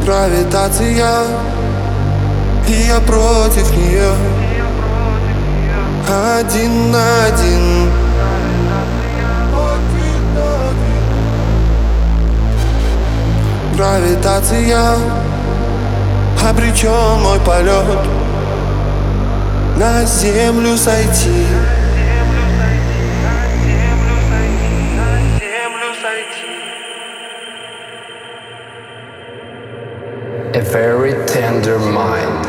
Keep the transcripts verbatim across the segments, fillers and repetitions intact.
Гравитация, и я против нее. Один на один. Гравитация, обречен мой полет на землю сойти. A very tender mind.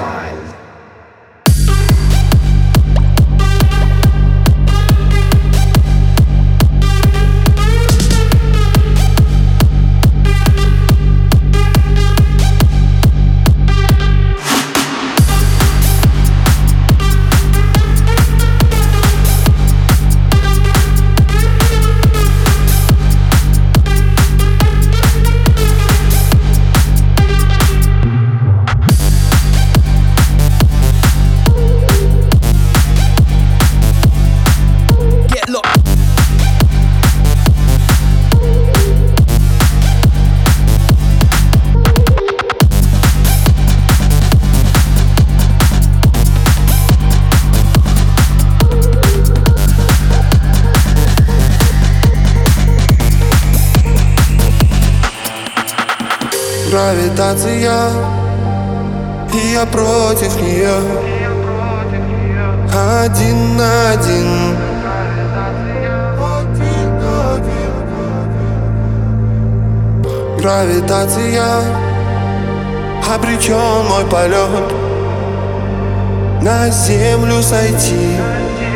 Гравитация, и я против нее. Один на один. Гравитация, обречен мой полет на землю сойти.